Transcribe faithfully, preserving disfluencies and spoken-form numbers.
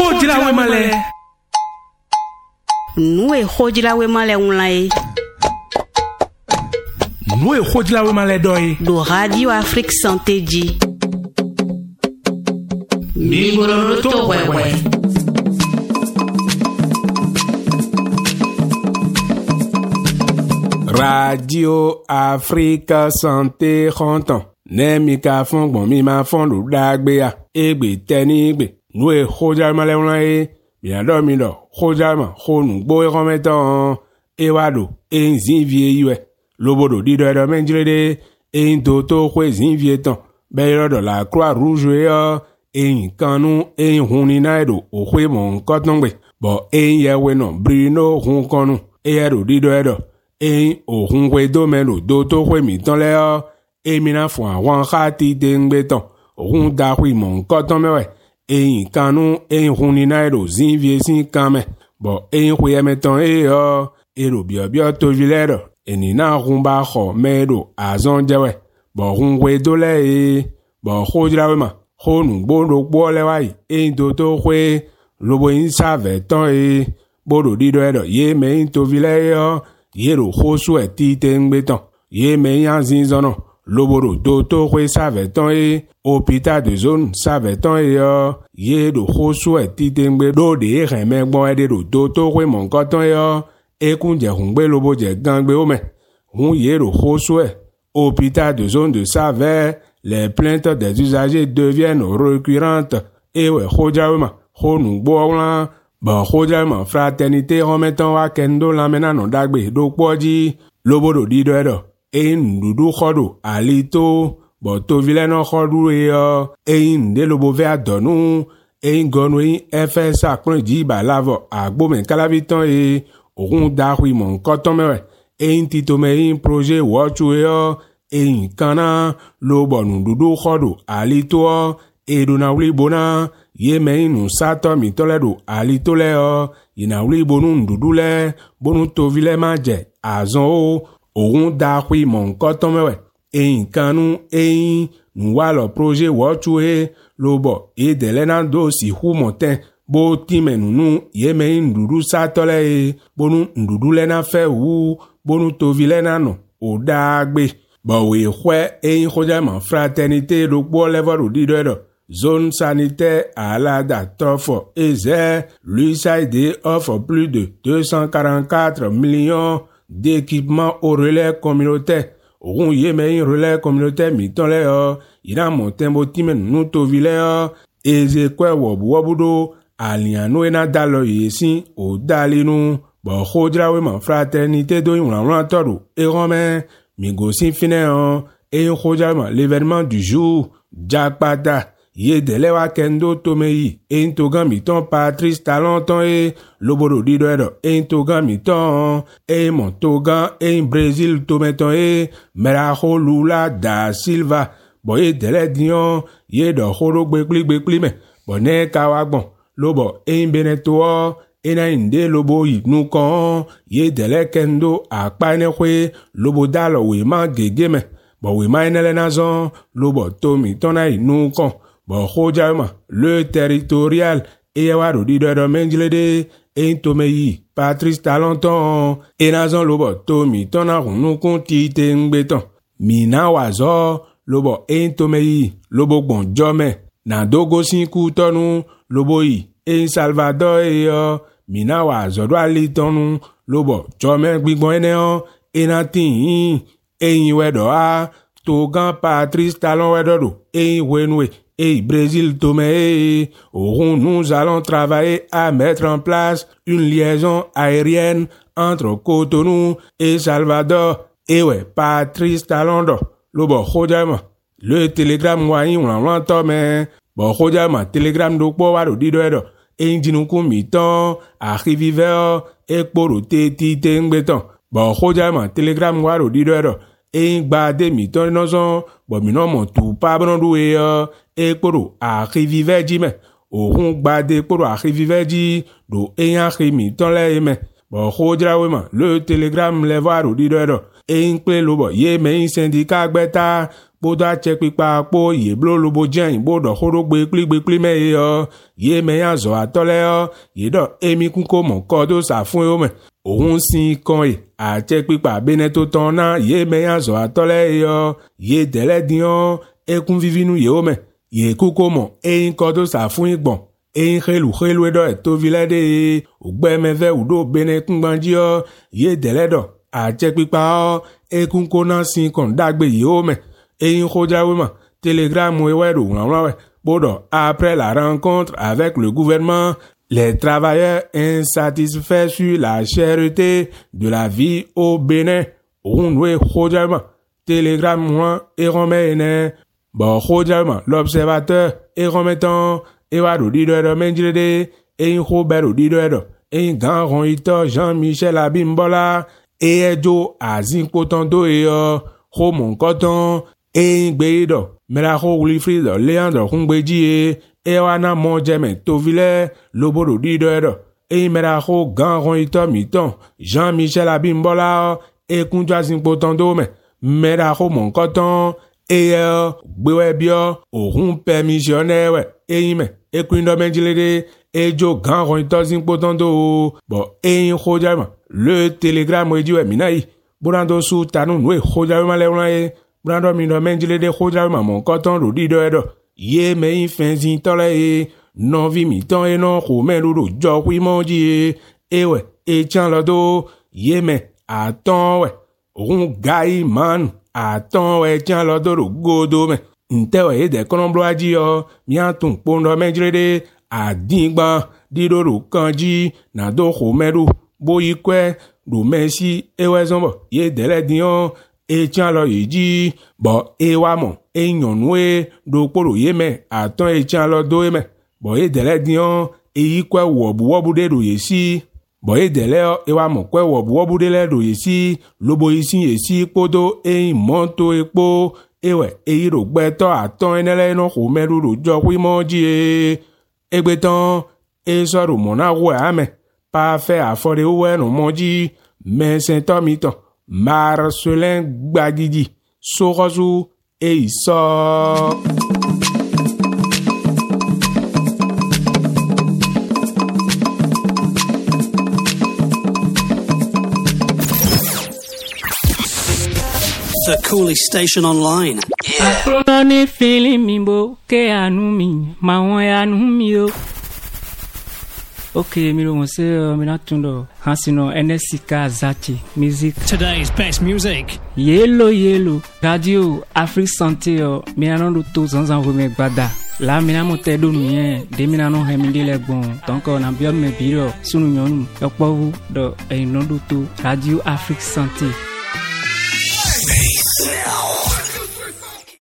Khojila we male. Nous khojila we male unlai. Nous khojila we male doi. Do Radio Afrique Santé Di. Mingolo to wewe. Radio Afrique Santé Content. Nemi ka fon bon mi ma fon lu dagbe ya. Egbe teni gbe. Nou e khojila male unlai. Bien do mi do. Khojila ma khonu gbo e kometan. E wado e nzinvie yue. Lobodo di do e do menjilede. E ntoto kwe zinvie tan. Be do la Croix Rouge ya. E kanu e huni na edo. O kwe mon kotongbe. Bo e ye we no brino hun konu. E edo di do edo. E o hun kwe do melo do to kwe mi tan le ya. E mina fwa wan khati dengbe tan. O hun da kwe mon koton mewe. E kanu e huni na edo zinvie sin kame. Bo e kwe eme tan e ya. E do bio bio to viledo. E ni na hun ba kho medo azon jewe. Bo hun kwe do le e. Bo khojila we ma. Khonu gbodo gbo le wai. E do to kwe. Lobo in save tan e. Bodo di do edo. Ye me in to vile ya. Ye ro khosu e ti tengbe tan. Ye me yan zinzono. Loboro do to kwe save tan e. Hôpital de zone save tan e ya. Ye ro khosu e ti tengbe do de e reme gbon e de ro do to kwe mon koton ya. E kunje hungbe lobo je gangbe ome. Hun ye ro khosu e. Hôpital de zone de Save, les plaintes des usagers deviennent récurrentes. Et ouais, khojawema, khonu gbolan. Ba khojawema fraternité remettant wa kendo lamena no dagbe do poji. Lobodo di do edo. E ndudu khodo alito. Bo to vileno khodu e yo. E nde lobo ve adonu. E ngonu e F S A kpon ji ba lavo agbo men kalaviton e. Orun da hui mon koton mewe. E intito me in projet wachu e yo. E kana lo bonu dudu khodo alito e do na wli bona ye me inu sato mi toledo alito le o ina wli bonu dudu le bonu to vile maje azon o orun da kwi mon koton mewe e kanu e nu wa lo projet wachu e lo bo e de lena do si hu monten bo timenu nu ye me in dudu sato le e bonu dudu le na fe wu bonu to vile na no o dagbe. Bon oui, ouais, et une fraternité de bois level ou d'idole. Zone sanitaire à la date offre et zé, l'U S A I D offre plus de deux cent quarante-quatre millions d'équipements au relais communautaire. Au yémen relais communautaire miton le il a monté un timen nous to ville et zé quoi wabu wabudo aliano ena dalo yesi o dalinu. Bon khojra we man fraternité do yon lan toru et romain. Migosi finéan, et khojama l'événement du jour, Jakpata, ye delewa kendo tomei, et intogan miton Patrice Talenton et lobodo di doedo, et intogan miton, et montogan, et Brésil tometon et Merajo Lula da Silva, boye dele dion, ye do khoro gbekli gbekli me, bonne kawagbon, lobo, et Beneto, ena inde lobo yi nu kon ye dele kendo akpane kwe lobo dalo we ma gege me bo we ma enele nazon lobo tomi tona yi nu kon bo khojama le territorial e waro di do menjlede e tome yi Patrice Talenton e nazon lobo tomi tona nu kon ti tengbeton mina wazo lobo e tome yi lobo gbon jome na dogo sinku tonu lobo yi e Salvador e yo mina wa zodo alitonu lobo chome gbigbon ene o enatin eyin wedo a togan Patrice Talon wedo do eyin wenwe e Brésil tome e orun nous allons travailler à mettre en place une liaison aérienne entre Cotonou et Salvador et ouais Patrice Talon do lobo khojama le télégramme wa yin wan wan to me bo khojama télégramme do po wa do di do edo e jinuku miton arriviver e poro te ti te ngbeton bo khojama telegram waro dido e gba de miton nozon bo mino mo tu pa brando e e poro arriviver ji me ohun gba de poro arriviver ji do e yan miton le me bo khojra we ma le telegram le waro dido e npe lo bo ye me syndicat gbeta bodo ache pipa po ye blo lobo jen bodo horo gbe kli gbe kli me yo ye me ya zo atole yo ye do emi kunko mo ko do sa fun yo me ohun sin kan e ache pipa bene to ton na ye me ya zo atole yo ye dele dion ekun vivinu ye o me ye kuko mo e ko do sa fun igbon e khelu khelu do e to vilade ogbe me ve udo bene kungbanji yo ye dele do ache pipa ekun ko na sin kon dagbe ye o me et un Telegram après la rencontre avec le gouvernement, les travailleurs insatisfaits sur la cherté de la vie au Bénin. Telegram et Romaine. Bon, l'observateur et remettant et wado dido de menjide et Robert dido et grand ronito Jean-Michel Abimbola et Joe Azin Potando et Romon Coton et Gbedo, Meraho Wilfrid, Leandro Hungbeji, et Wana Monjeme, Tovile, Lobodo Dido, et Meraho Ganron Ito Miton, Jean-Michel Abimbola, et Kunjazin Potandome, Meraho Moncoton, et Bewebio, Orun Permissionnaire, et Ime, et Quindo Menjilede, et Joe Ganron Ito Zin Potando, bon, et Hojama, le télégramme est du Minaï, Burando sous Tanou, Hojama Leonae, Brando mi no menjile de khoja ma mon coton ro di do edo ye me infenzi tole e non vi mi ton e non ko me ro jo wi monji e we e chan lo do ye me aton we un gai man aton we chan lo do ro godo me nte we de konomblo aji o mi atun pondo menjile de adigba di do ro kanji na do ko me ro boyi kwe do mensi e we zombo ye dele dion e tian lo yiji bo e wa mo e nyonwe do poro ye me aton e tian lo do e me bo e dele dion e yi kwe wobu wobu de do yesi bo e dele e wa mo kwe wobu wobu de le do yesi lobo yisi yesi podo e monto epo e we e yi ro gbe to aton enele no ko meru ro jo wi moji e egbeton e so ro mo na wo ame pa fe afore wo no moji me sento miton Marcelin Gbagidi, Sorozu et il sort. The coolest station online. Yeah. Afrononi feeling mimbo ke anumi mawo anumi yo. Okay, miro mose mina tundo hansino N S C K Zachi music. Today's best music. Yellow yellow radio Afrique Santé mina no do to zanzan reme gbada. La mina mo te do nu yen de mina no heminde le gbon. Donc on a bien me biro sunu nyonu yopowu do e no do to radio Afrique Santé. Now.